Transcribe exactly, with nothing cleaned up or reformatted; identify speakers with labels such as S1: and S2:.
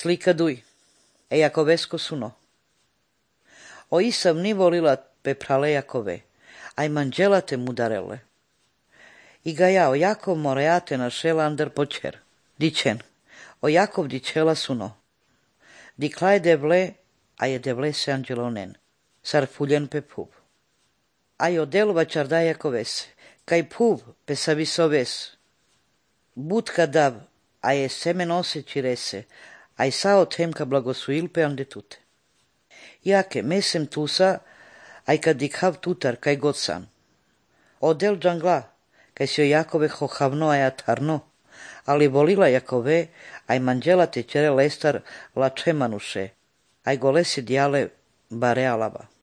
S1: Slika duj, e Jakovesco suno. O Isav ni volila pe prale Jakove, aj manđela te mudarele. I ga ja o Jakov moreate našela andar počer. Dičen, o Jakov dičela suno. Diklaj devle, a je devle se anđelonen, sar fuljen pe puv. Aj o delva čarda Jakoves, kaj puv pe savisoves. Butka dav, a je semen oseći rese, aj sao temka blagosuil pe andetute. Jake, mesem tusa, aj kad dikhav tutar, kaj god san. O del džangla, kaj si o Jakove hohavno aj atarno, ali volila Jakove, aj manđela te čere lestar la čemanuše, aj golesi dijale bare alaba.